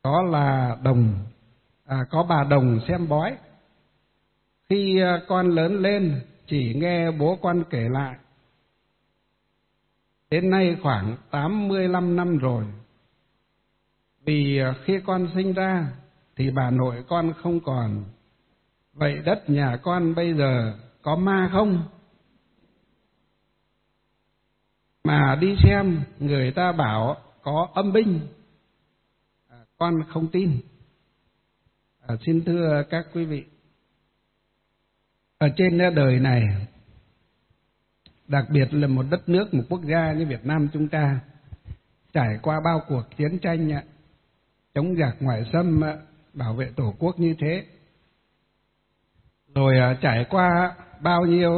có bà đồng xem bói. Khi con lớn lên chỉ nghe bố con kể lại. Đến nay khoảng 85 năm rồi. Vì khi con sinh ra thì bà nội con không còn. Vậy đất nhà con bây giờ có ma không? Mà đi xem người ta bảo có âm binh. Con không tin. Xin thưa các quý vị, ở trên đời này, đặc biệt là một đất nước, một quốc gia như Việt Nam chúng ta, trải qua bao cuộc chiến tranh chống giặc ngoại xâm, bảo vệ tổ quốc như thế, rồi trải qua bao nhiêu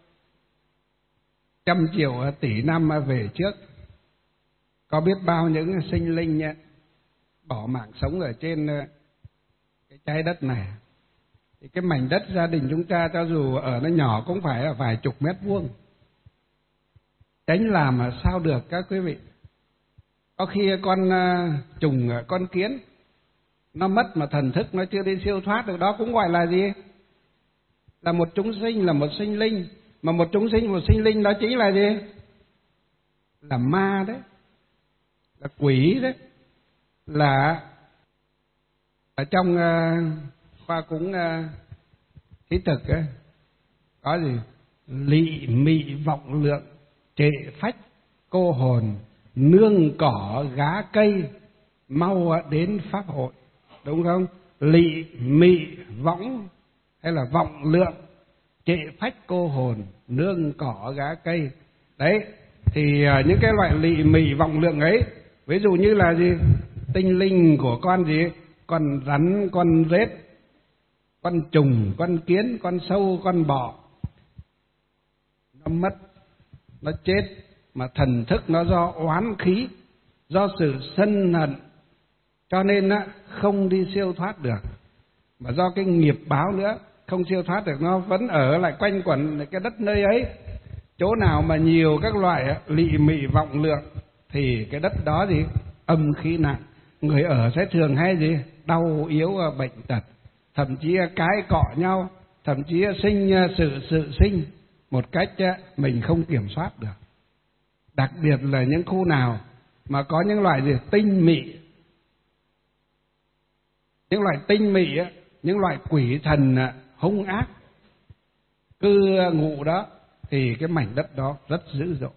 trăm triệu tỷ năm về trước, có biết bao những sinh linh bỏ mạng sống ở trên cái trái đất này. Thì cái mảnh đất gia đình chúng ta cho dù ở nó nhỏ cũng phải là vài chục mét vuông. Tránh làm mà sao được các quý vị. Có khi con trùng, con kiến nó mất mà thần thức nó chưa đi siêu thoát được, đó cũng gọi là gì? Là một chúng sinh, là một sinh linh. Mà một chúng sinh, một sinh linh đó chính là gì? Là ma đấy, là quỷ đấy. Là ở trong khoa cúng khí thực ấy, có gì? Lị mị vọng lượng, trệ phách cô hồn, nương cỏ gá cây, mau đến pháp hội. Đúng không? Lị mị võng hay là vọng lượng, trệ phách cô hồn, nương cỏ gá cây. Đấy, thì những cái loại lị mị vọng lượng ấy, ví dụ như là gì? Tinh linh của con gì? Con rắn, con rết, con trùng, con kiến, con sâu, con bọ. Nó mất, nó chết, mà thần thức nó do oán khí, do sự sân hận, cho nên không đi siêu thoát được. Mà do cái nghiệp báo nữa, không siêu thoát được, nó vẫn ở lại quanh quẩn cái đất nơi ấy. Chỗ nào mà nhiều các loại lị mị vọng lượng thì cái đất đó gì? Âm khí nặng. Người ở sẽ thường hay gì? Đau yếu bệnh tật, thậm chí cái cọ nhau, thậm chí sinh sự sinh một cách mình không kiểm soát được. Đặc biệt là những khu nào mà có những loại gì? Tinh mị. Những loại tinh mị, những loại quỷ thần hung ác cư ngụ đó, thì cái mảnh đất đó rất dữ dội.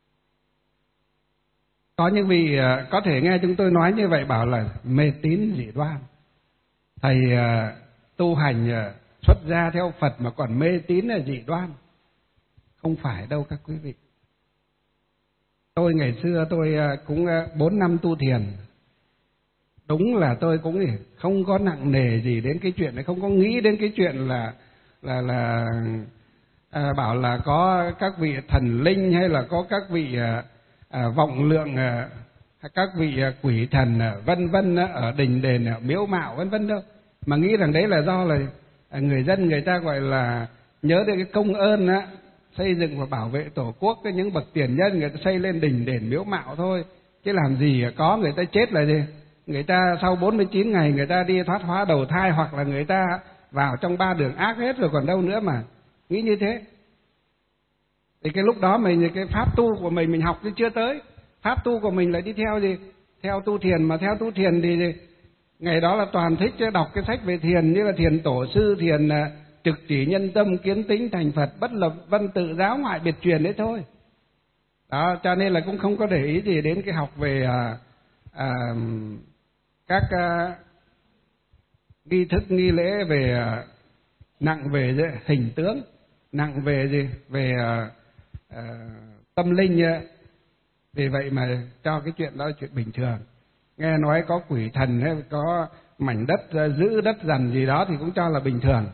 Có những vị có thể nghe chúng tôi nói như vậy bảo là mê tín dị đoan. Thầy tu hành xuất gia theo Phật mà còn mê tín là dị đoan. Không phải đâu các quý vị. Tôi ngày xưa tôi cũng 4 năm tu thiền. Đúng là tôi cũng không có nặng nề gì đến cái chuyện này, không có nghĩ đến cái chuyện là bảo là có các vị thần linh hay là có các vị vọng lượng, các vị quỷ thần vân vân ở đình đền, ở miếu mạo vân vân đâu. Mà nghĩ rằng đấy là do là người dân người ta gọi là nhớ đến cái công ơn xây dựng và bảo vệ tổ quốc, những bậc tiền nhân người ta xây lên đình đền miếu mạo thôi. Chứ làm gì có người ta chết là gì? Người ta sau 49 ngày người ta đi thoát hóa đầu thai, hoặc là người ta vào trong 3 đường ác hết rồi còn đâu nữa mà nghĩ như thế. Thì cái lúc đó cái pháp tu của mình học chứ chưa tới. Pháp tu của mình lại đi theo gì? Theo tu thiền. Mà theo tu thiền thì gì? Ngày đó là toàn thích đọc cái sách về thiền, như là thiền tổ sư, thiền trực chỉ nhân tâm, kiến tính thành Phật, bất lập văn tự, giáo ngoại biệt truyền đấy thôi. Đó, cho nên là cũng không có để ý gì đến cái học về các nghi thức nghi lễ, về nặng về hình tướng, nặng về gì? Về tâm linh. Vì vậy mà cho cái chuyện đó là chuyện bình thường. Nghe nói có quỷ thần hay có mảnh đất giữ đất dằn gì đó thì cũng cho là bình thường.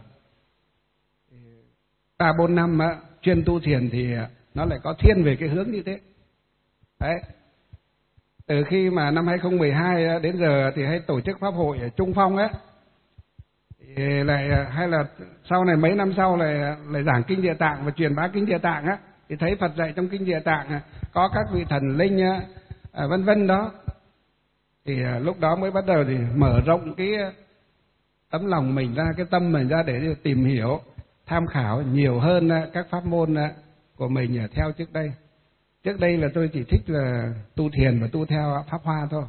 3-4 năm chuyên tu thiền thì nó lại có thiên về cái hướng như thế. Đấy. Từ khi mà năm 2012 đến giờ thì hay tổ chức pháp hội ở Trung Phong ấy, thì lại hay là sau này mấy năm sau lại giảng kinh Địa Tạng và truyền bá kinh Địa Tạng á, thì thấy Phật dạy trong kinh Địa Tạng có các vị thần linh vân vân đó. Thì lúc đó mới bắt đầu thì mở rộng cái tấm lòng mình ra, cái tâm mình ra để tìm hiểu, tham khảo nhiều hơn các pháp môn của mình theo trước đây. Trước đây là tôi chỉ thích là tu thiền và tu theo Pháp Hoa thôi.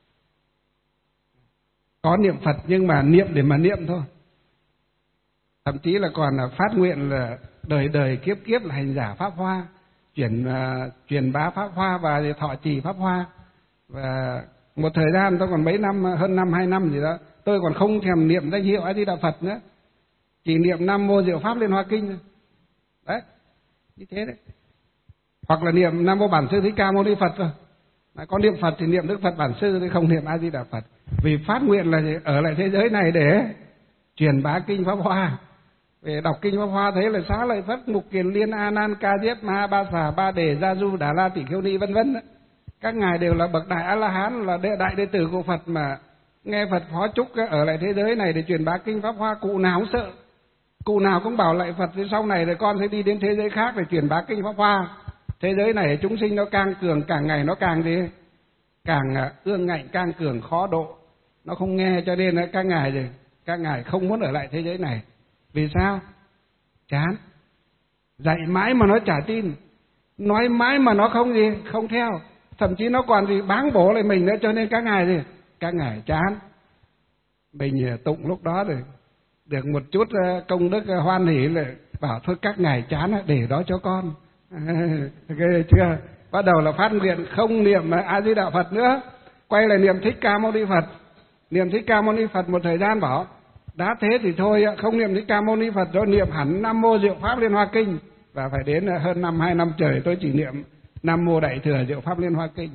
Có niệm Phật nhưng mà niệm để mà niệm thôi. Thậm chí là còn phát nguyện là đời đời kiếp kiếp là hành giả Pháp Hoa, truyền bá Pháp Hoa và thọ trì Pháp Hoa. Và một thời gian tôi còn mấy năm, hơn 2 năm gì đó, tôi còn không thèm niệm danh hiệu A Di Đà Phật nữa, chỉ niệm Nam Mô Diệu Pháp Liên Hoa Kinh thôi. Đấy, như thế đấy. Hoặc là niệm Nam Mô Bản Sư Thích Ca Mâu Ni Phật thôi. Có niệm Phật thì niệm Đức Phật Bản Sư, thì không niệm A Di Đà Phật. Vì phát nguyện là ở lại thế giới này để truyền bá kinh Pháp Hoa. Về đọc kinh Pháp Hoa thấy là Xá Lợi Phất, Mục Kiền Liên, A Nan, Ca Diếp, Ma Ba Xà, Ba Đề, Gia Du, Đà La, Tỷ Khiêu Ni vân vân. Các ngài đều là bậc đại A La Hán, là đại đệ tử của Phật, mà nghe Phật phó chúc ở lại thế giới này để truyền bá kinh Pháp Hoa, cụ nào cũng sợ. Cụ nào cũng bảo lại Phật, thì sau này rồi con sẽ đi đến thế giới khác để truyền bá kinh Pháp Hoa. Thế giới này chúng sinh nó càng cường, càng ngày nó càng gì? Càng ương ngạnh, càng cường, khó độ. Nó không nghe, cho nên các ngài không muốn ở lại thế giới này. Vì sao? Chán. Dạy mãi mà nó chả tin, nói mãi mà nó không theo, thậm chí nó còn báng bổ lại mình nữa, cho nên các ngài chán. Mình tụng lúc đó rồi được một chút công đức hoan hỷ, là bảo thôi các ngài chán để đó cho con. Ghê chưa? Bắt đầu là phát nguyện không niệm A Di Đà Phật nữa, quay lại niệm Thích Ca Mâu Ni Phật. Niệm Thích Ca Mâu Ni Phật một thời gian bảo đã thế thì thôi không niệm Thích Ca Mâu Ni Phật, rồi niệm hẳn Nam Mô Diệu Pháp Liên Hoa Kinh. Và phải đến hơn 2 năm trời tôi chỉ niệm Nam Mô Đại Thừa Diệu Pháp Liên Hoa Kinh.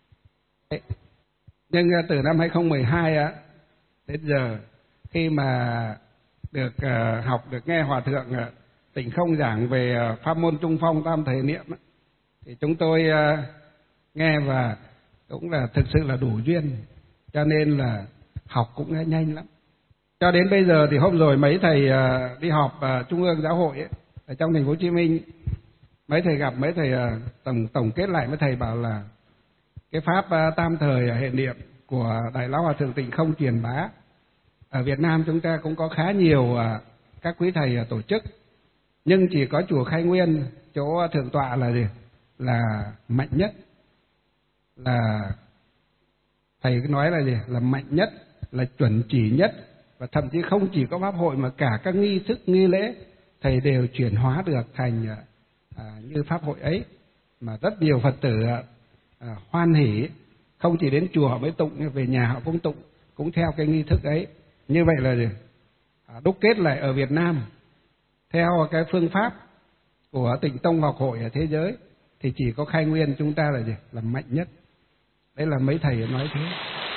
Nhưng từ năm 2012 đến giờ, khi mà được học, được nghe Hòa Thượng Tịnh Không giảng về pháp môn Trung Phong Tam Thời Niệm, thì chúng tôi nghe và cũng là thực sự là đủ duyên, cho nên là học cũng nhanh lắm. Cho đến bây giờ thì hôm rồi mấy thầy đi họp Trung ương Giáo hội ấy, ở trong thành phố Hồ Chí Minh, mấy thầy gặp, mấy thầy tổng kết lại, mấy thầy bảo là cái pháp tam thời hệ niệm của Đại Lão Hòa Thượng Tịnh Không truyền bá ở Việt Nam chúng ta cũng có khá nhiều các quý thầy tổ chức, nhưng chỉ có chùa Khai Nguyên, chỗ thượng tọa là gì? Là mạnh nhất, là thầy nói là gì? Là mạnh nhất, là chuẩn chỉ nhất, và thậm chí không chỉ có pháp hội mà cả các nghi thức nghi lễ thầy đều chuyển hóa được thành như pháp hội ấy, mà rất nhiều Phật tử hoan hỷ, không chỉ đến chùa họ mới tụng, về nhà họ cũng tụng, cũng theo cái nghi thức ấy. Như vậy là gì? Đúc kết lại ở Việt Nam theo cái phương pháp của Tịnh Tông Học Hội ở thế giới thì chỉ có Khai Nguyên chúng ta là gì? Là mạnh nhất. Đấy là mấy thầy nói thế.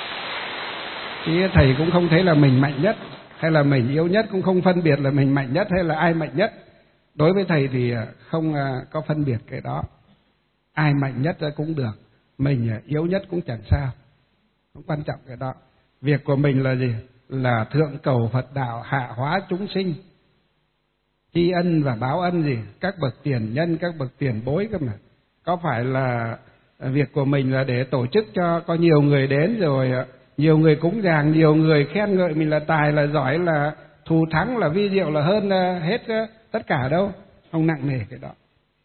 Chứ thầy cũng không thấy là mình mạnh nhất hay là mình yếu nhất, cũng không phân biệt là mình mạnh nhất hay là ai mạnh nhất. Đối với thầy thì không có phân biệt cái đó. Ai mạnh nhất cũng được, mình yếu nhất cũng chẳng sao, không quan trọng cái đó. Việc của mình là gì? Là thượng cầu Phật đạo, hạ hóa chúng sinh, tri ân và báo ân gì? Các bậc tiền nhân, các bậc tiền bối cơ mà. Có phải là việc của mình là để tổ chức cho có nhiều người đến, rồi nhiều người cúng dường, nhiều người khen ngợi mình là tài, là giỏi, là thù thắng, là vi diệu, là hơn hết tất cả đâu. Không nặng nề cái đó.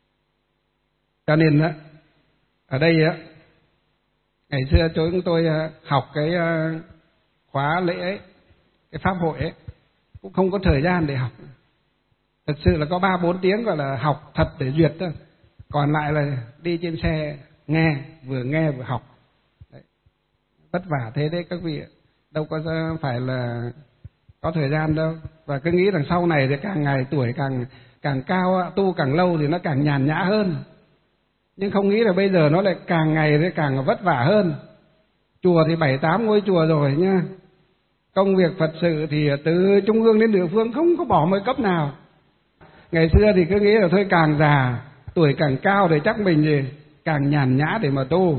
Cho nên ở đây ngày xưa chúng tôi học cái khóa lễ ấy, cái pháp hội ấy, cũng không có thời gian để học. Thực sự là có 3-4 tiếng gọi là học thật để duyệt thôi. Còn lại là đi trên xe nghe vừa học. Đấy. Vất vả thế đấy các vị, đâu có phải là có thời gian đâu. Và cứ nghĩ rằng sau này thì càng ngày tuổi càng cao, tu càng lâu thì nó càng nhàn nhã hơn. Nhưng không nghĩ là bây giờ nó lại càng ngày thì càng vất vả hơn. Chùa thì 7-8 ngôi chùa rồi nhá. Công việc Phật sự thì từ trung ương đến địa phương không có bỏ một cấp nào. Ngày xưa thì cứ nghĩ là thôi càng già, tuổi càng cao thì chắc mình thì càng nhàn nhã để mà tu.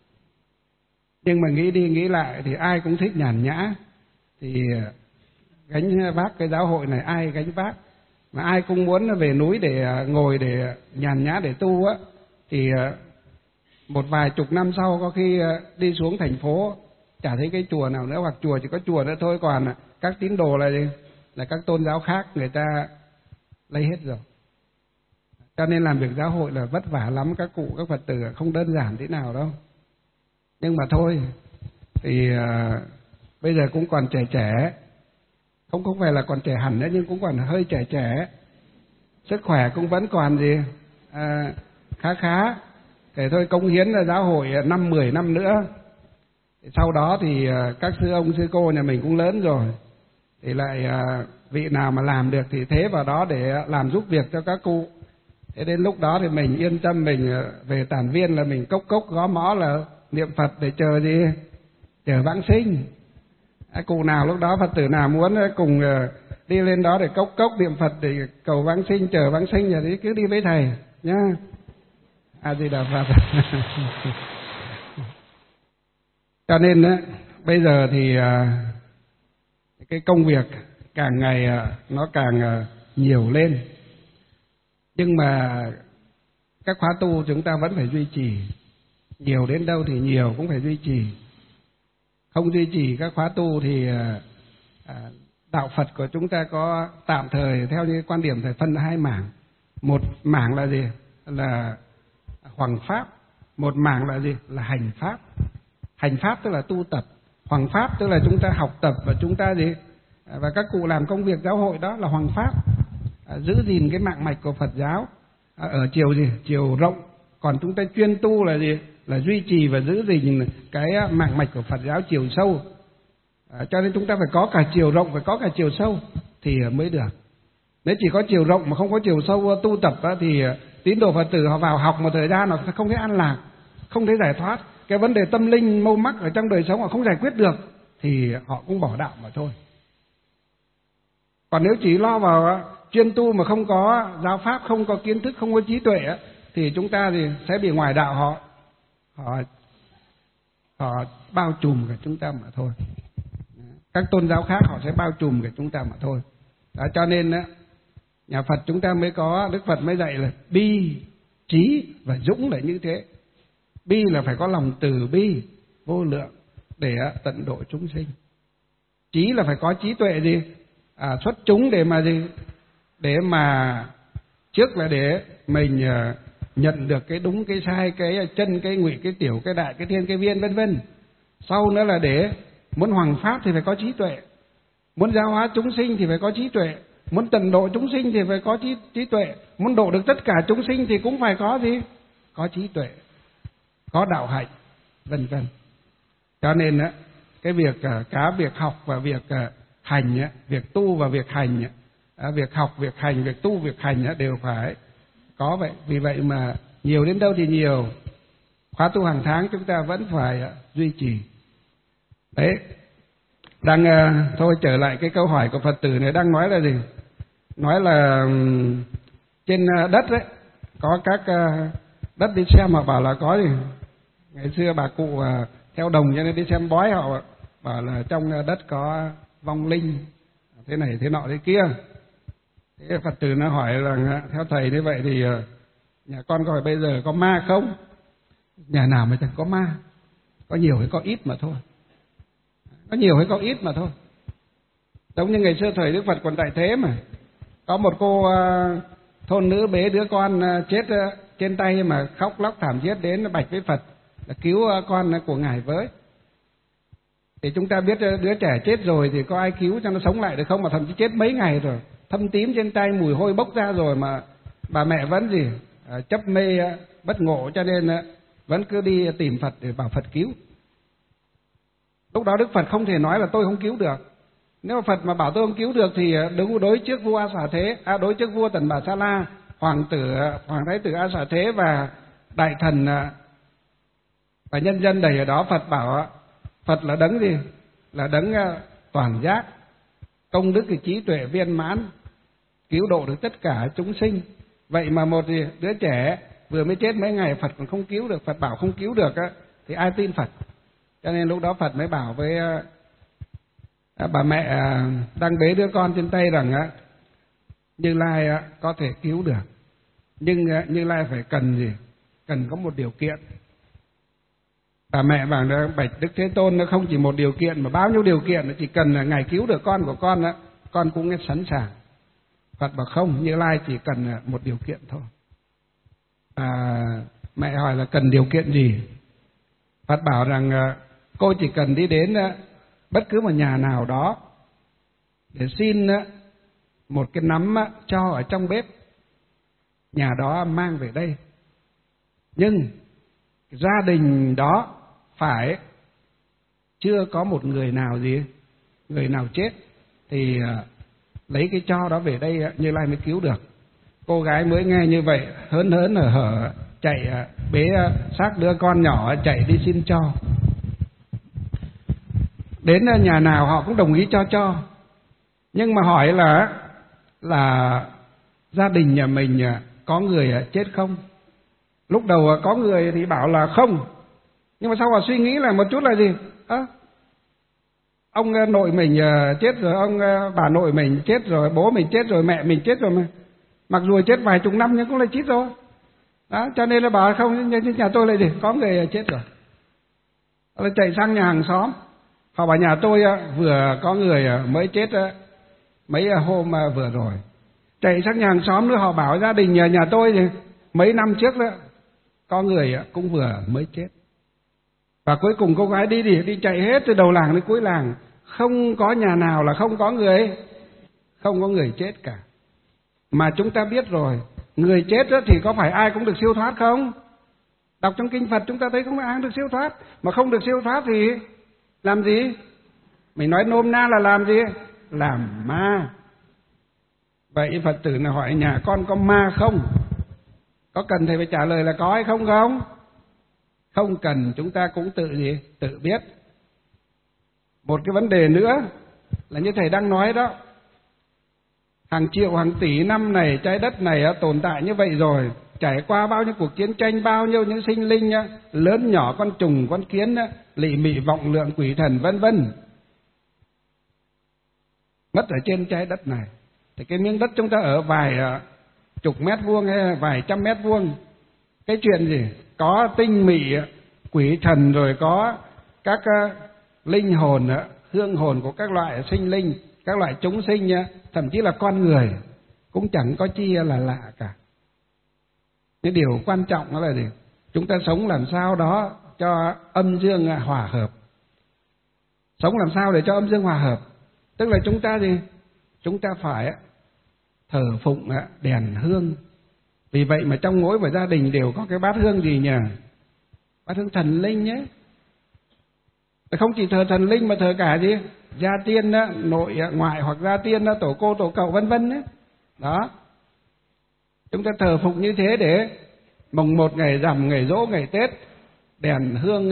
Nhưng mà nghĩ đi nghĩ lại thì ai cũng thích nhàn nhã. Thì gánh vác cái giáo hội này ai gánh vác. Mà ai cũng muốn về núi để ngồi để nhàn nhã để tu thì một vài chục năm sau có khi đi xuống thành phố chả thấy cái chùa nào nữa, hoặc chùa chỉ có chùa nữa thôi, còn các tín đồ là gì? Là các tôn giáo khác người ta lấy hết rồi. Cho nên làm việc giáo hội là vất vả lắm các cụ, các Phật tử, không đơn giản thế nào đâu. Nhưng mà thôi, thì bây giờ cũng còn trẻ trẻ, không phải là còn trẻ hẳn nữa, nhưng cũng còn hơi trẻ trẻ, sức khỏe cũng vẫn còn gì khá khá, để thôi cống hiến là giáo hội 5-10 năm nữa. Sau đó thì các sư ông sư cô nhà mình cũng lớn rồi, thì lại vị nào mà làm được thì thế vào đó để làm giúp việc cho các cụ. Thế đến lúc đó thì mình yên tâm, mình về tản viên là mình cốc cốc gõ mõ là niệm Phật để chờ gì? Chờ vãng sinh. Cụ nào lúc đó Phật tử nào muốn cùng đi lên đó để cốc cốc niệm Phật để cầu vãng sinh, chờ vãng sinh, thì cứ đi với thầy nhá. A Di Đà Phật. Cho nên bây giờ thì cái công việc càng ngày nó càng nhiều lên, nhưng mà các khóa tu chúng ta vẫn phải duy trì, nhiều đến đâu thì nhiều cũng phải duy trì. Không duy trì các khóa tu thì đạo Phật của chúng ta có tạm thời theo như quan điểm phải phân hai mảng. Một mảng là gì? Là hoằng pháp. Một mảng là gì? Là hành pháp. Hành pháp tức là tu tập, hoằng pháp tức là chúng ta học tập và chúng ta gì? Và các cụ làm công việc giáo hội đó là hoằng pháp, giữ gìn cái mạng mạch của Phật giáo ở chiều gì? Chiều rộng. Còn chúng ta chuyên tu là gì? Là duy trì và giữ gìn cái mạng mạch của Phật giáo chiều sâu. Cho nên chúng ta phải có cả chiều rộng, phải có cả chiều sâu thì mới được. Nếu chỉ có chiều rộng mà không có chiều sâu tu tập thì tín đồ Phật tử họ vào học một thời gian họ sẽ không thấy an lạc, không thấy giải thoát. Cái vấn đề tâm linh mâu mắc ở trong đời sống họ không giải quyết được thì họ cũng bỏ đạo mà thôi. Còn nếu chỉ lo vào chuyên tu mà không có giáo pháp, không có kiến thức, không có trí tuệ thì chúng ta thì sẽ bị ngoài đạo họ bao trùm cả chúng ta mà thôi. Các tôn giáo khác họ sẽ bao trùm cả chúng ta mà thôi. Đó, cho nên nhà Phật chúng ta mới có, Đức Phật mới dạy là bi, trí và dũng là như thế. Bi là phải có lòng từ bi vô lượng để tận độ chúng sinh. Trí là phải có trí tuệ gì? Xuất chúng để mà gì? Để mà trước là để mình nhận được cái đúng, cái sai, cái chân, cái ngụy, cái tiểu, cái đại, cái thiên, cái viên, vân vân. Sau nữa là để muốn hoằng pháp thì phải có trí tuệ, muốn giáo hóa chúng sinh thì phải có trí tuệ, muốn tận độ chúng sinh thì phải có trí tuệ, muốn độ được tất cả chúng sinh thì cũng phải có gì? Có trí tuệ, có đạo hạnh, vân vân. Cho nên cái việc cả việc học và việc hành, việc tu và việc hành, việc học, việc hành, việc tu, việc hành đều phải có vậy. Vì vậy mà nhiều đến đâu thì nhiều, khóa tu hàng tháng chúng ta vẫn phải duy trì. Đấy, đang thôi trở lại cái câu hỏi của Phật tử này, đang nói là gì? Nói là trên đất đấy có các đất đi xem, họ bảo là có gì? Ngày xưa bà cụ theo đồng cho nên đi xem bói, họ bảo là trong đất có vong linh thế này thế nọ thế kia. Thế Phật tử nó hỏi là theo thầy như vậy thì nhà con hỏi bây giờ có ma không? Nhà nào mà chẳng có ma, có nhiều hay có ít mà thôi. Có nhiều hay có ít mà thôi. Giống như ngày xưa thời Đức Phật còn tại thế mà có một cô thôn nữ bế đứa con chết trên tay mà khóc lóc thảm thiết đến bạch với Phật là cứu con của ngài với. Thì chúng ta biết đứa trẻ chết rồi thì có ai cứu cho nó sống lại được không, mà thậm chí chết mấy ngày rồi, thâm tím trên tay, mùi hôi bốc ra rồi mà bà mẹ vẫn gì chấp mê bất ngộ, cho nên vẫn cứ đi tìm Phật để bảo Phật cứu. Lúc đó Đức Phật không thể nói là tôi không cứu được. Nếu mà Phật mà bảo tôi không cứu được thì đối trước vua A Xà Thế, đối trước vua Tần Bà Sa La, hoàng thái tử A Xà Thế và đại thần và nhân dân đầy ở đó, Phật bảo Phật là đấng gì? Là đấng toàn giác, công đức thì trí tuệ viên mãn, cứu độ được tất cả chúng sinh. Vậy mà một đứa trẻ vừa mới chết mấy ngày Phật còn không cứu được, Phật bảo không cứu được thì ai tin Phật? Cho nên lúc đó Phật mới bảo với bà mẹ đang bế đứa con trên tay rằng Như Lai có thể cứu được, nhưng Như Lai phải cần gì? Cần có một điều kiện. Bà mẹ bảo là bạch Đức Thế Tôn nó không chỉ một điều kiện mà bao nhiêu điều kiện, chỉ cần là Ngài cứu được con của con á, con cũng sẵn sàng. Phật bảo không, Như Lai chỉ cần một điều kiện thôi. Mẹ hỏi là cần điều kiện gì? Phật bảo rằng cô chỉ cần đi đến bất cứ một nhà nào đó để xin một cái nắm cho ở trong bếp, nhà đó mang về đây. Nhưng gia đình đó phải chưa có một người nào chết thì lấy cái cho đó về đây Như Lai mới cứu được. Cô gái mới nghe như vậy hớn hở chạy bế xác đứa con nhỏ chạy đi xin cho. Đến nhà nào họ cũng đồng ý cho. Nhưng mà hỏi là gia đình nhà mình có người chết không? Lúc đầu có người thì bảo là không. Nhưng mà sau họ suy nghĩ là một chút là gì? Ông nội mình chết rồi, ông bà nội mình chết rồi, bố mình chết rồi, mẹ mình chết rồi mà. Mặc dù chết vài chục năm nhưng cũng là chết rồi. Đó, cho nên là bảo không, nhà tôi là gì? Có người chết rồi. Nó chạy sang nhà hàng xóm. Họ bảo nhà tôi vừa có người mới chết mấy hôm vừa rồi. Chạy sang nhà hàng xóm nữa, họ bảo gia đình nhà tôi thì mấy năm trước đó có người cũng vừa mới chết. Và cuối cùng cô gái đi chạy hết từ đầu làng đến cuối làng, không có nhà nào là không có người chết cả. Mà chúng ta biết rồi, người chết thì có phải ai cũng được siêu thoát không? Đọc trong kinh Phật chúng ta thấy không phải ai được siêu thoát. Mà không được siêu thoát thì làm gì? Mình nói nôm na là làm gì? Làm ma. Vậy Phật tử là hỏi nhà con có ma không? Có cần thầy phải trả lời là có hay không không? Không cần, chúng ta cũng tự biết. Một cái vấn đề nữa là như thầy đang nói đó, hàng triệu hàng tỷ năm này trái đất này tồn tại như vậy rồi, trải qua bao nhiêu cuộc chiến tranh, bao nhiêu những sinh linh lớn nhỏ, con trùng con kiến, lị mị vọng lượng quỷ thần vân vân, mất ở trên trái đất này. Thì cái miếng đất chúng ta ở vài chục mét vuông hay vài trăm mét vuông, cái chuyện gì có tinh mị quỷ thần, rồi có các linh hồn, hương hồn của các loại sinh linh, các loại chúng sinh, thậm chí là con người cũng chẳng có chi là lạ cả. Cái điều quan trọng đó là gì? Chúng ta sống làm sao đó cho âm dương hòa hợp. Sống làm sao để cho âm dương hòa hợp? Tức là chúng ta gì? Chúng ta phải thờ phụng đèn hương. Vì vậy mà trong mỗi một gia đình đều có cái bát hương gì nhỉ? Bát hương thần linh nhé. Không chỉ thờ thần linh mà thờ cả gì? Gia tiên nội ngoại, hoặc gia tiên tổ cô tổ cậu vân vân đấy. Đó. Chúng ta thờ phụng như thế để mồng 1 ngày rằm, ngày giỗ, ngày Tết, đèn hương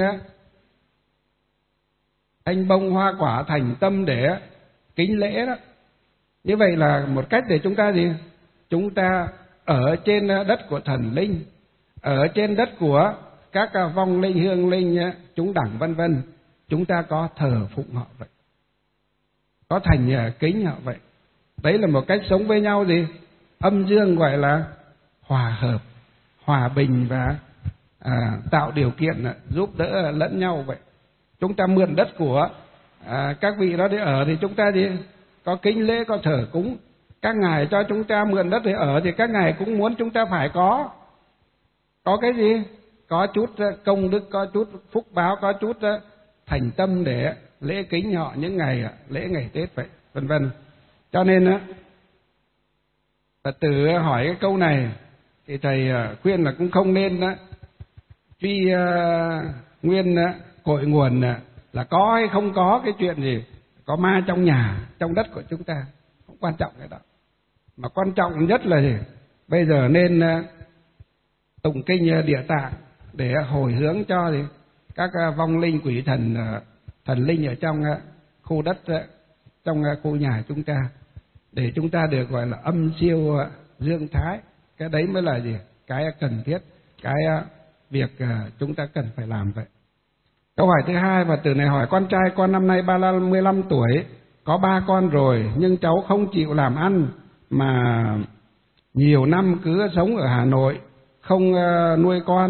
thanh bông hoa quả thành tâm để kính lễ đó. Như vậy là một cách để chúng ta gì? Chúng ta ở trên đất của thần linh, ở trên đất của các vong linh, hương linh, chúng đẳng vân vân, chúng ta có thờ phụng họ vậy, có thành kính họ vậy. Đấy là một cách sống với nhau gì? Âm dương gọi là hòa hợp, hòa bình và tạo điều kiện giúp đỡ lẫn nhau vậy. Chúng ta mượn đất của các vị đó để ở thì chúng ta gì? Có kính lễ, có thờ cúng. Các ngài cho chúng ta mượn đất để ở thì các ngài cũng muốn chúng ta phải có cái gì? Có chút công đức, có chút phúc báo, có chút thành tâm để lễ kính họ những ngày lễ ngày Tết vậy, vân vân. Cho nên Phật tử hỏi cái câu này thì thầy khuyên là cũng không nên truy nguyên cội nguồn là có hay không có cái chuyện gì, có ma trong nhà, trong đất của chúng ta, không quan trọng cái đó. Mà quan trọng nhất là gì? Bây giờ nên tụng kinh Địa Tạng để hồi hướng cho gì? Các vong linh quỷ thần, thần linh ở trong khu đất, trong khu nhà chúng ta, để chúng ta được gọi là âm siêu dương thái. Cái đấy mới là gì? Cái cần thiết, cái việc chúng ta cần phải làm vậy. Câu hỏi thứ hai, và từ này hỏi con trai con năm nay 35 tuổi, có 3 con rồi, nhưng cháu không chịu làm ăn mà nhiều năm cứ sống ở Hà Nội, không nuôi con,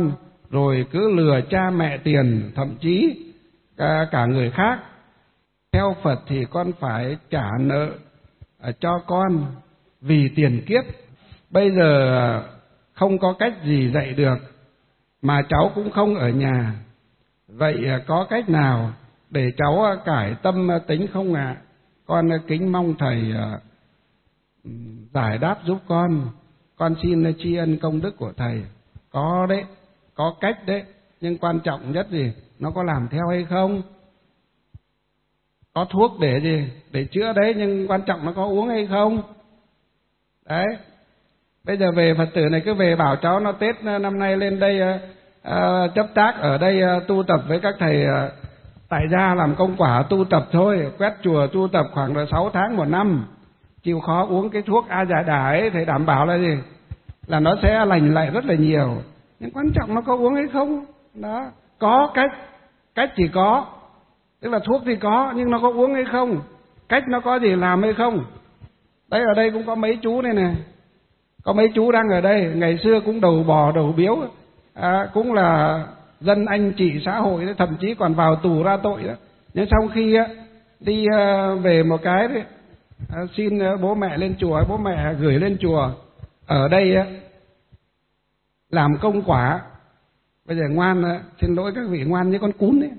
rồi cứ lừa cha mẹ tiền, thậm chí cả người khác. Theo Phật thì con phải trả nợ cho con vì tiền kiếp. Bây giờ không có cách gì dạy được, mà cháu cũng không ở nhà. Vậy có cách nào để cháu cải tâm tính không ạ? Con kính mong thầy giải đáp giúp con. Con xin tri ân công đức của thầy. Có đấy, có cách đấy, nhưng quan trọng nhất gì? Nó có làm theo hay không? Có thuốc để gì? Để chữa đấy, nhưng quan trọng nó có uống hay không? Đấy. Bây giờ về Phật tử này cứ về bảo cháu nó Tết năm nay lên đây chấp tác ở đây tu tập với các thầy tại gia làm công quả tu tập thôi, quét chùa tu tập khoảng là 6 tháng 1 năm, chịu khó uống cái thuốc A Giải Đà ấy, thầy đảm bảo là gì? Là nó sẽ lành lại rất là nhiều. Nhưng quan trọng nó có uống hay không? Đó, có cách thì có, tức là thuốc thì có, nhưng nó có uống hay không? Cách nó có gì làm hay không? Đấy, ở đây cũng có mấy chú này nè, có mấy chú đang ở đây, ngày xưa cũng đầu bò đầu biếu, cũng là dân anh chị xã hội, thậm chí còn vào tù ra tội đó. Nhưng sau khi đi về một cái đấy, xin bố mẹ lên chùa, bố mẹ gửi lên chùa, ở đây làm công quả. Bây giờ ngoan, xin lỗi các vị, ngoan như con cún đấy.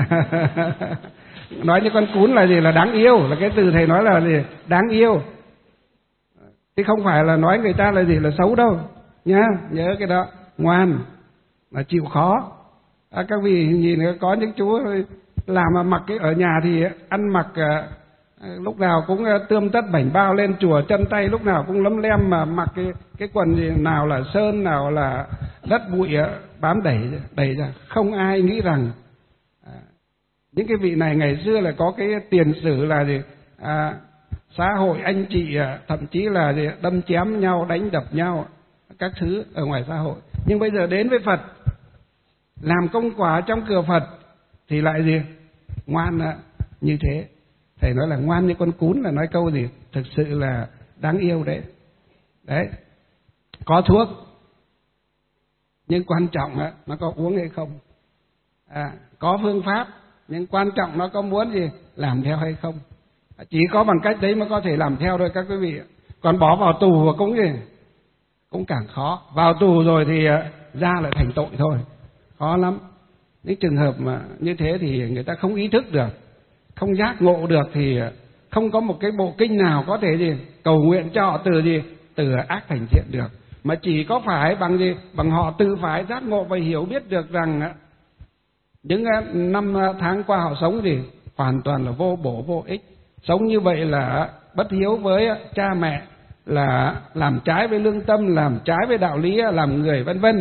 Nói như con cún là gì? Là đáng yêu, là cái từ thầy nói là gì? Đáng yêu, chứ không phải là nói người ta là gì là xấu đâu nhá, nhớ cái đó. Ngoan mà chịu khó. Các vị nhìn có những chú làm mà mặc cái ở nhà thì ăn mặc lúc nào cũng tươm tất bảnh bao, lên chùa chân tay lúc nào cũng lấm lem, mà mặc cái quần gì nào là sơn, nào là đất bụi bám đầy ra, không ai nghĩ rằng những cái vị này ngày xưa là có cái tiền sử là gì, xã hội anh chị thậm chí là gì, đâm chém nhau, đánh đập nhau các thứ ở ngoài xã hội. Nhưng bây giờ đến với Phật, làm công quả trong cửa Phật thì lại gì, ngoan như thế. Thầy nói là ngoan như con cún, là nói câu gì thực sự là đáng yêu đấy. Đấy, có thuốc, nhưng quan trọng nó có uống hay không. Có phương pháp, nhưng quan trọng nó có muốn gì làm theo hay không. Chỉ có bằng cách đấy mới có thể làm theo thôi các quý vị. Còn bỏ vào tù và cũng gì, cũng càng khó. Vào tù rồi thì ra lại thành tội thôi, khó lắm. Những trường hợp mà như thế thì người ta không ý thức được, không giác ngộ được, thì không có một cái bộ kinh nào có thể gì cầu nguyện cho họ từ gì, từ ác thành thiện được. Mà chỉ có phải bằng gì, bằng họ tự phải giác ngộ và hiểu biết được rằng những năm tháng qua họ sống gì hoàn toàn là vô bổ vô ích. Sống như vậy là bất hiếu với cha mẹ, là làm trái với lương tâm, làm trái với đạo lý làm người, vân vân.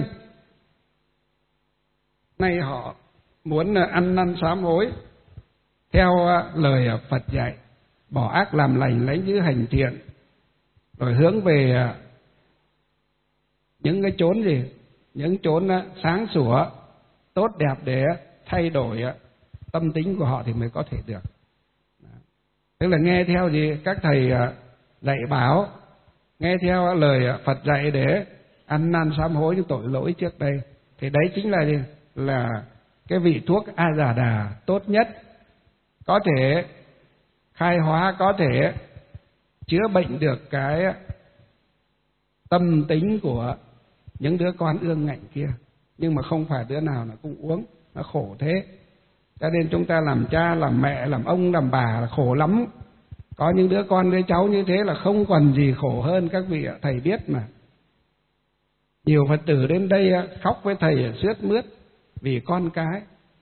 Nay họ muốn ăn năn sám hối theo lời Phật dạy, bỏ ác làm lành, lấy giữ hành thiện, rồi hướng về những cái chốn gì, những chốn sáng sủa tốt đẹp để thay đổi tâm tính của họ thì mới có thể được. Tức là nghe theo gì các thầy dạy bảo, nghe theo lời Phật dạy để ăn năn sám hối những tội lỗi trước đây, thì đấy chính là gì, là cái vị thuốc A Già Đà tốt nhất, có thể khai hóa, có thể chữa bệnh được cái tâm tính của những đứa con ương ngạnh kia. Nhưng mà không phải đứa nào là cũng uống, nó khổ thế. Cho nên chúng ta làm cha, làm mẹ, làm ông, làm bà là khổ lắm. Có những đứa con, đứa cháu như thế là không còn gì khổ hơn các vị ạ, thầy biết mà. Nhiều Phật tử đến đây khóc với thầy sướt mướt vì con cái.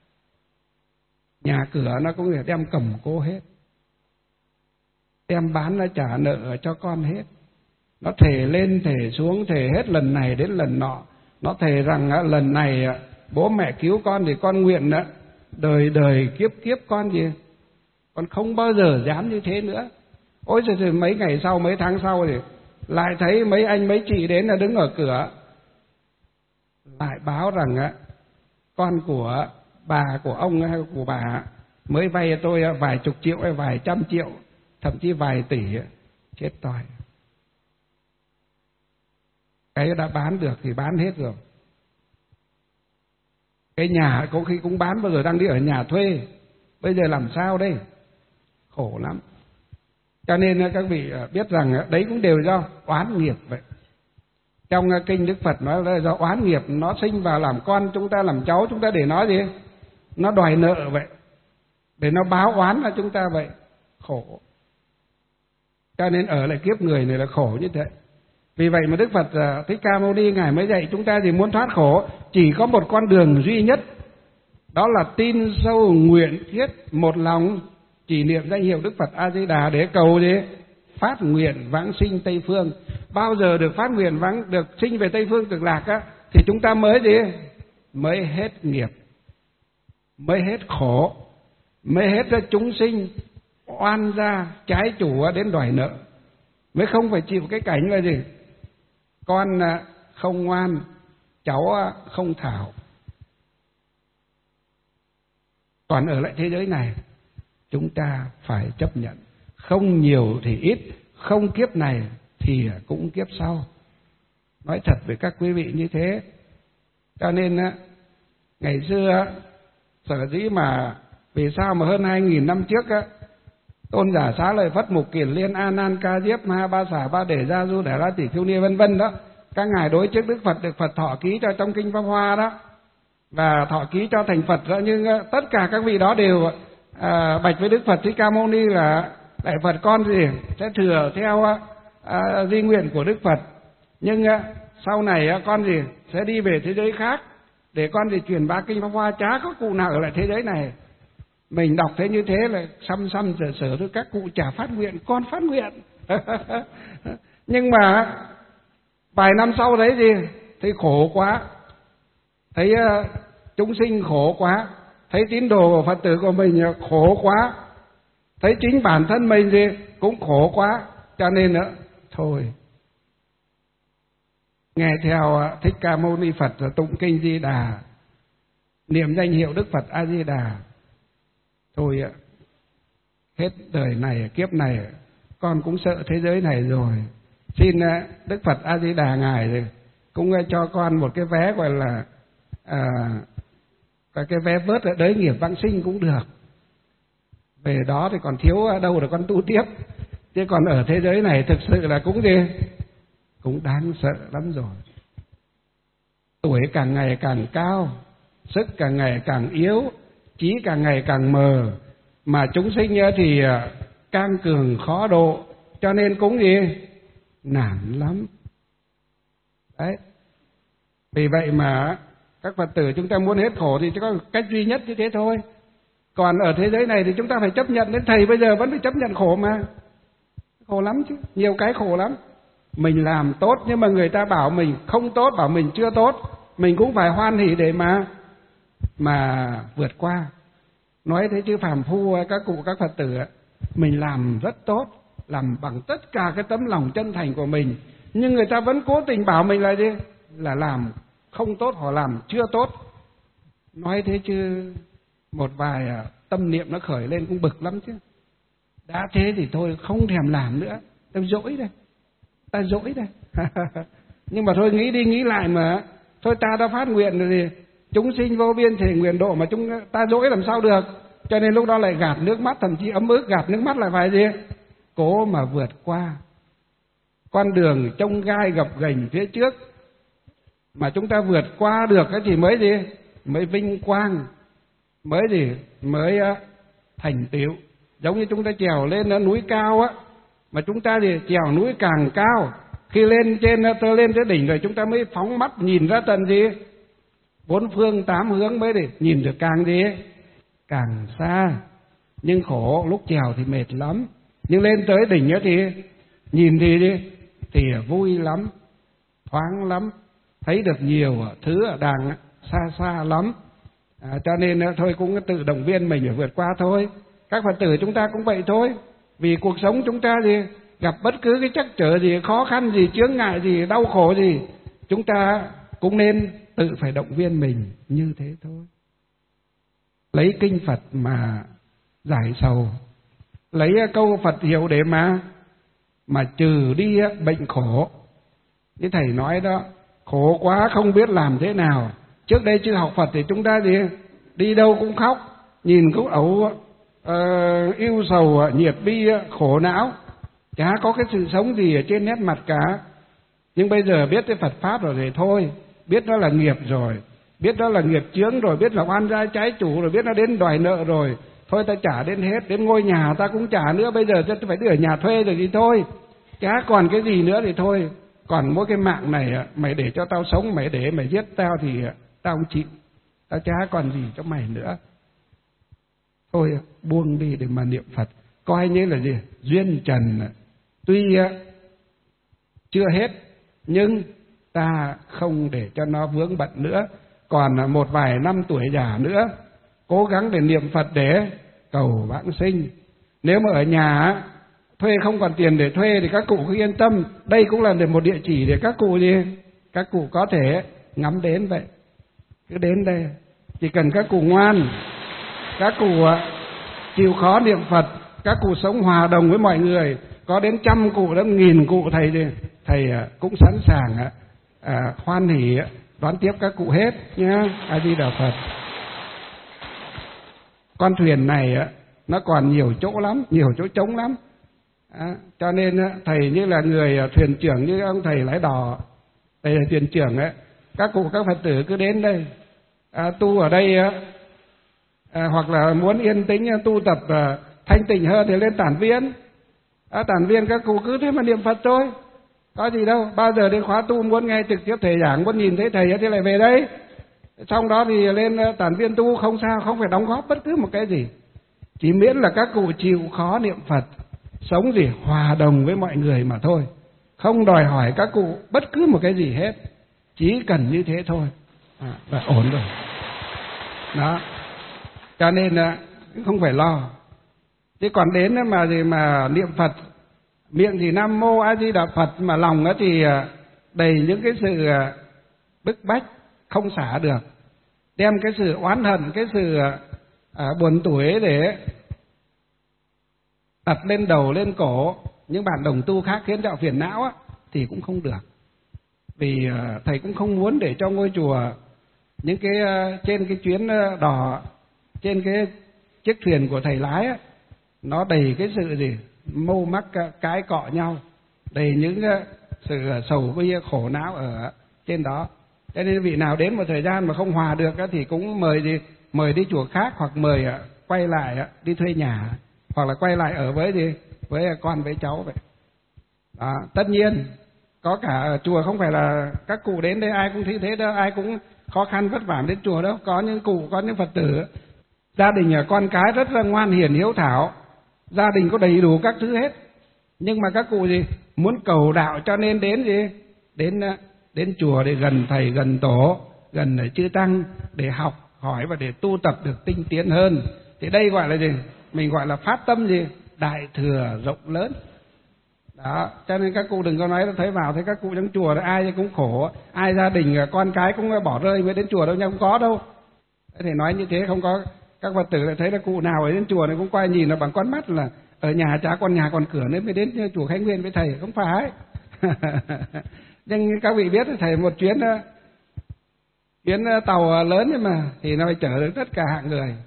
Nhà cửa nó cũng đem cầm cố hết, đem bán nó trả nợ cho con hết. Nó thề lên thề xuống, thề hết lần này đến lần nọ. Nó thề rằng lần này bố mẹ cứu con thì con nguyện đời đời kiếp kiếp con gì, con không bao giờ dám như thế nữa. Ôi trời, mấy ngày sau, mấy tháng sau thì lại thấy mấy anh mấy chị đến là đứng ở cửa, lại báo rằng con của bà, của ông hay của bà mới vay tôi vài chục triệu hay vài trăm triệu, thậm chí vài tỷ. Chết toi, cái đã bán được thì bán hết rồi. Cái nhà có khi cũng bán, bao giờ đang đi ở nhà thuê, bây giờ làm sao đây? Khổ lắm. Cho nên các vị biết rằng đấy cũng đều do oán nghiệp vậy. Trong kinh Đức Phật nói là do oán nghiệp nó sinh vào làm con chúng ta, làm cháu chúng ta để nó gì? Nó đòi nợ vậy, để nó báo oán là chúng ta vậy. Khổ. Cho nên ở lại kiếp người này là khổ như thế. Vì vậy mà Đức Phật Thích Ca Mâu Ni Ngài mới dạy chúng ta gì? Muốn thoát khổ chỉ có một con đường duy nhất, đó là tin sâu nguyện thiết một lòng, chỉ niệm danh hiệu Đức Phật A Di Đà để cầu gì? Phát nguyện vãng sinh Tây Phương. Bao giờ được phát nguyện vãng được sinh về Tây Phương Cực Lạc á, thì chúng ta mới gì? Mới hết nghiệp, mới hết khổ, mới hết ra chúng sinh oan gia trái chủ đến đòi nợ, mới không phải chịu cái cảnh là gì? Con không ngoan, cháu không thảo. Còn ở lại thế giới này chúng ta phải chấp nhận, không nhiều thì ít, không kiếp này thì cũng kiếp sau. Nói thật với các quý vị như thế. Cho nên ngày xưa sở dĩ mà vì sao mà hơn 2.000 năm trước Tôn giả Xá Lợi Phất, Mục Kiền Liên, A Nan, Ca Diếp, Ma Ba Xả, Ba Để, Gia Du, Đẻ La, Tỷ Khiêu Ni vân vân đó, các ngài đối trước Đức Phật được Phật thọ ký cho trong kinh Pháp Hoa đó, và thọ ký cho thành Phật đó. Nhưng tất cả các vị đó đều bạch với Đức Phật Thích Ca Mâu Ni là đại Phật con gì sẽ thừa theo di nguyện của Đức Phật, nhưng sau này con gì sẽ đi về thế giới khác để con gì truyền bá kinh Pháp Hoa, chả có cụ nào ở lại thế giới này. Mình đọc thế như thế là xăm sở thôi, các cụ chả phát nguyện, con phát nguyện. Nhưng mà vài năm sau thấy gì? Thấy khổ quá, thấy chúng sinh khổ quá, thấy tín đồ của Phật tử của mình khổ quá, thấy chính bản thân mình gì cũng khổ quá, cho nên nữa thôi nghe theo Thích Ca Mâu Ni Phật tụng kinh Di Đà, niệm danh hiệu Đức Phật A Di Đà. Thôi hết đời này kiếp này con cũng sợ thế giới này rồi, xin Đức Phật A Di Đà ngài cũng cho con một cái vé gọi là cái vé vớt ở đới nghiệp vãng sinh cũng được. Về đó thì còn thiếu đâu để con tu tiếp, chứ còn ở thế giới này thực sự là cũng gì cũng đáng sợ lắm rồi. Tuổi càng ngày càng cao, sức càng ngày càng yếu, trí càng ngày càng mờ, mà chúng sinh thì cang cường khó độ, cho nên cũng gì nản lắm. Đấy. Vì vậy mà các Phật tử chúng ta muốn hết khổ thì chỉ có cách duy nhất như thế thôi. Còn ở thế giới này thì chúng ta phải chấp nhận, đến thầy bây giờ vẫn phải chấp nhận khổ mà. Khổ lắm chứ, nhiều cái khổ lắm. Mình làm tốt nhưng mà người ta bảo mình không tốt, bảo mình chưa tốt, mình cũng phải hoan hỉ để mà vượt qua. Nói thế chứ phàm phu các cụ các Phật tử, mình làm rất tốt, làm bằng tất cả cái tấm lòng chân thành của mình, nhưng người ta vẫn cố tình bảo mình là gì? Là làm không tốt, họ làm chưa tốt. Nói thế chứ một vài tâm niệm nó khởi lên cũng bực lắm chứ. Đã thế thì thôi không thèm làm nữa, ta dỗi đây. Nhưng mà thôi nghĩ đi nghĩ lại mà, thôi ta đã phát nguyện rồi thì chúng sinh vô biên thể nguyện độ, mà chúng ta dỗi làm sao được. Cho nên lúc đó lại gạt nước mắt, thậm chí ấm ức, gạt nước mắt lại phải gì? Cố mà vượt qua. Con đường trông gai gập ghềnh phía trước, mà chúng ta vượt qua được cái thì mới gì? Mới vinh quang, mới gì? Mới thành tựu. Giống như chúng ta trèo lên núi cao á, mà chúng ta thì trèo núi càng cao, khi lên tới đỉnh rồi chúng ta mới phóng mắt nhìn ra tận gì? Bốn phương tám hướng mới để nhìn được càng gì? Càng xa. Nhưng khổ, lúc trèo thì mệt lắm, nhưng lên tới đỉnh ấy thì nhìn thì vui lắm, thoáng lắm, thấy được nhiều thứ ở đàng xa lắm. Cho nên thôi cũng tự động viên mình phải vượt qua thôi. Các Phật tử chúng ta cũng vậy thôi. Vì cuộc sống chúng ta gì gặp bất cứ cái trắc trở gì, khó khăn gì, chướng ngại gì, đau khổ gì, chúng ta cũng nên tự phải động viên mình như thế thôi. Lấy kinh Phật mà giải sầu, lấy câu Phật hiệu để mà trừ đi bệnh khổ. Như thầy nói đó, khổ quá không biết làm thế nào, Trước đây chưa học Phật thì chúng ta gì đi đâu cũng khóc, nhìn cũng ẩu, yêu sầu, nhiệt bi, khổ não, chả có cái sự sống gì ở trên nét mặt cả. Nhưng bây giờ biết cái Phật pháp rồi thì thôi, biết đó là nghiệp rồi, biết đó là nghiệp chướng rồi, biết là oan gia trái chủ rồi, biết nó đến đòi nợ rồi, thôi ta trả đến hết, đến ngôi nhà ta cũng trả nữa, bây giờ ta phải đi ở nhà thuê rồi thì thôi, chả còn cái gì nữa thì thôi. Còn mỗi cái mạng này mày để cho tao sống, mày để mày giết tao thì tao không chịu, tao chả còn gì cho mày nữa. Thôi buông đi để mà niệm Phật, coi như là gì, duyên trần tuy chưa hết nhưng ta không để cho nó vướng bận nữa. Còn một vài năm tuổi già nữa, cố gắng để niệm Phật để cầu vãng sinh. Nếu mà ở nhà thuê không còn tiền để thuê thì các cụ cứ yên tâm, đây cũng là một địa chỉ để các cụ gì, các cụ có thể ngắm đến vậy. Cứ đến đây, chỉ cần các cụ ngoan, các cụ chịu khó niệm Phật, các cụ sống hòa đồng với mọi người, có đến 100 cụ đến 1000 cụ thầy cũng sẵn sàng hoan hỉ đón tiếp các cụ hết nhá. A Di Đà Phật. Con thuyền này nó còn nhiều chỗ lắm, nhiều chỗ trống lắm. Cho nên thầy như là người thuyền trưởng, như ông thầy lái đò, thầy là thuyền trưởng ấy, các cụ các Phật tử cứ đến đây tu ở đây, hoặc là muốn yên tĩnh tu tập thanh tịnh hơn thì lên Tản Viên. Tản Viên các cụ cứ thế mà niệm Phật thôi, có gì đâu. Bao giờ đến khóa tu muốn nghe trực tiếp thầy giảng, muốn nhìn thấy thầy thì lại về đây. Xong đó thì lên Tản Viên tu không sao, không phải đóng góp bất cứ một cái gì, chỉ miễn là các cụ chịu khó niệm Phật, sống gì hòa đồng với mọi người mà thôi, không đòi hỏi các cụ bất cứ một cái gì hết, chỉ cần như thế thôi là ổn rồi. Đó, cho nên không phải lo. Chứ còn đến mà gì mà niệm Phật, miệng thì Nam Mô A Di Đà Phật mà lòng thì đầy những cái sự bức bách không xả được, đem cái sự oán hận, cái sự buồn tủi để đặt lên đầu lên cổ những bạn đồng tu khác, khiến cho phiền não thì cũng không được. Vì thầy cũng không muốn để cho ngôi chùa những cái trên cái chuyến đò, trên cái chiếc thuyền của thầy lái nó đầy cái sự gì mâu mắc cái cọ nhau, đầy những sự sầu bi khổ não ở trên đó. Cho nên vị nào đến một thời gian mà không hòa được thì cũng mời đi chùa khác, hoặc mời quay lại đi thuê nhà, hoặc là quay lại ở với con với cháu vậy. Đó, tất nhiên có cả ở chùa không phải là các cụ đến đây ai cũng thấy thế đâu, ai cũng khó khăn vất vả đến chùa đâu. Có những cụ, có những Phật tử gia đình con cái rất là ngoan hiền hiếu thảo, gia đình có đầy đủ các thứ hết, nhưng mà các cụ muốn cầu đạo cho nên đến chùa để gần thầy, gần tổ, gần chư tăng để học hỏi và để tu tập được tinh tiến hơn. Thì đây gọi là mình gọi là phát tâm đại thừa rộng lớn. Đó, cho nên các cụ đừng có nói thấy vào thấy các cụ trong chùa ai cũng khổ, ai gia đình con cái cũng bỏ rơi mới đến chùa đâu nha, không có đâu. Thế nói như thế không có. Các Phật tử lại thấy là cụ nào ở đến chùa này cũng quay nhìn nó bằng con mắt là ở nhà chả còn nhà còn cửa nên mới đến chùa Khánh Nguyên với thầy, không phải. Nhưng các vị biết thầy một chuyến tàu lớn nhưng mà thì nó phải chở được tất cả hạng người.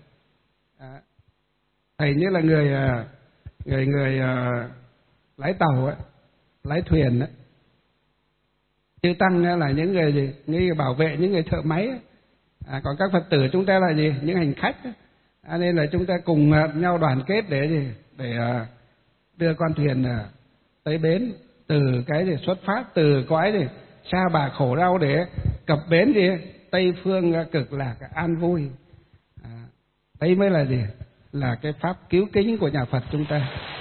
Thầy như là người lái tàu lái thuyền chư tăng là những người như bảo vệ, những người thợ máy. Còn các Phật tử chúng ta là những hành khách. Nên là chúng ta cùng nhau đoàn kết để đưa con thuyền tới bến, từ cái xuất phát từ cõi sa bà khổ đau để cập bến Tây phương cực lạc an vui. Đấy mới là là cái pháp cứu kính của nhà Phật chúng ta.